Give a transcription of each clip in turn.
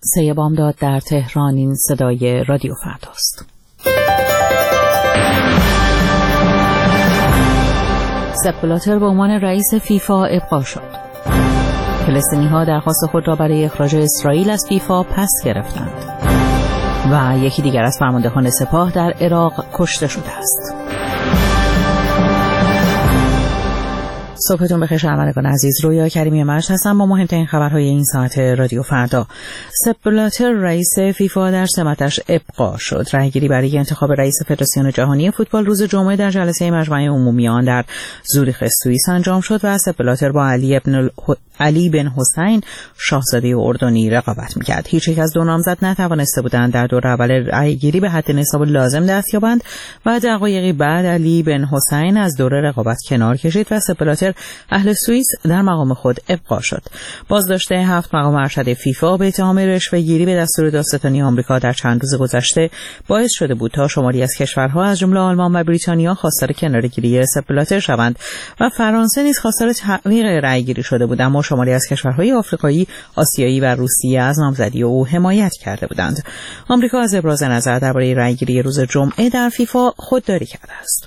سه بامداد در تهران. این صدای رادیو فرداست. سپ بلاتر به عنوان رئیس فیفا ابقا شد. فلسطینی‌ها درخواست خود را برای اخراج اسرائیل از فیفا پس گرفتند و یکی دیگر از فرماندهان سپاه در عراق کشته شده است. صبحتون بخیر شنوندگان عزیز. رویا کریمی مجد هستم با مهمترین خبرهای این ساعت رادیو فردا. سپ بلاتر رئیس فیفا در سمتش ابقا شد. رأیگیری برای انتخاب رئیس فدراسیون جهانی فوتبال روز جمعه در جلسه مجمع عمومی آن در زوریخ سوئیس انجام شد و سپ بلاتر با علی بن حسین شاهزاده اردنی رقابت می‌کرد. هیچ یک از دو نامزد نتوانسته بودند در دور اول رأیگیری به حد نصاب لازم دست یابند و دقایقی بعد علی بن حسین از دور رقابت کنار کشید و سپ بلاتر اهل سوئیس در مقام خود ابقا شد. بازداشت 7 مقام ارشد فیفا به اتهام رشوه‌گیری به دستور دادستانی آمریکا در چند روز گذشته باعث شده بود تا شماری از کشورها از جمله آلمان و بریتانیا خواستار کناره‌گیری سپ بلاتر شوند و فرانسه نیز خواستار تعویق رأیگیری شده بود، اما شماری از کشورهای آفریقایی، آسیایی و روسیه از نامزدی او حمایت کرده بودند. آمریکا از ابراز نظر درباره رأیگیری روز جمعه در فیفا خودداری کرده است.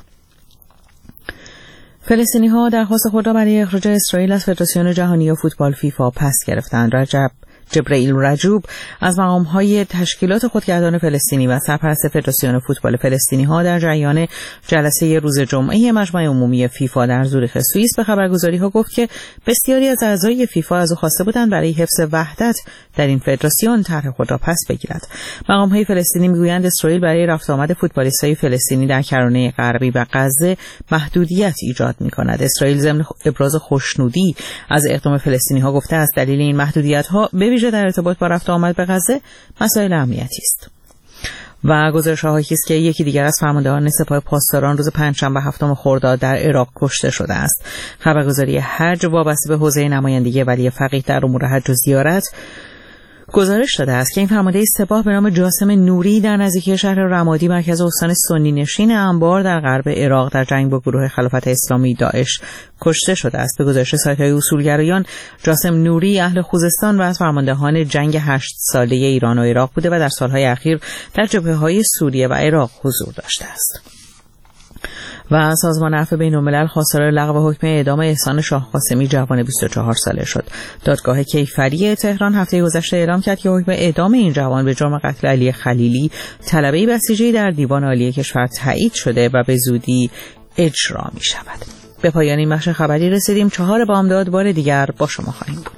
فلسطینی‌ها درخواست خود را برای اخراج اسرائیل از فدراسیون جهانی فوتبال فیفا پس گرفتند. جبرئیل رجوب از مقام‌های تشکیلات خودگردان فلسطینی و سرپرست فدراسیون فوتبال فلسطینی‌ها در جریان جلسه روز جمعه مجمع عمومی فیفا در زوریخ سوئیس به خبرگزاری‌ها گفت که بسیاری از اعضای فیفا از او خواسته بودند برای حفظ وحدت در این فدراسیون طرح خود را پس بگیرد. مقام‌های فلسطینی می‌گویند اسرائیل برای رفت آمد فوتبالیست‌های فلسطینی در کرانه غربی و غزه محدودیت ایجاد می‌کند. اسرائیل ضمن ابراز خوشنودی از اقدام فلسطینی‌ها گفته است دلیل این محدودیت‌ها ویژه در ارتباط با رفت آمد به غزه مسائل امنیتی است. و گزارش‌هایی است که یکی دیگر از فرماندهان سپاه پاسداران روز پنجشنبه 7 خرداد در عراق کشته شده است. خبرگزاری حج وابسته به حوزه نمایندگی ولی فقیه در امور حج و زیارت گزارش داده است که این فرمانده سپاه به نام جاسم نوری در نزدیکی شهر رمادی مرکز استان سنی نشین انبار در غرب عراق در جنگ با گروه خلافت اسلامی داعش کشته شده است. به گزارش سایت‌های اصولگرایان جاسم نوری اهل خوزستان و از فرماندهان جنگ 8 ساله ایران و عراق بوده و در سالهای اخیر در جبهه‌های سوریه و عراق حضور داشته است. و سازمان عفو بین‌الملل خواستار لغو حکم اعدام احسان شاه قاسمی جوان 24 ساله شد. دادگاه کیفری تهران هفته گذشته اعلام کرد که حکم اعدام این جوان به جرم قتل علی خلیلی طلبه‌ای بسیجی در دیوان عالی کشور تایید شده و به زودی اجرا می‌شود. به پایان این بخش خبری رسیدیم. 4 بامداد بار دیگر با شما خواهیم بود.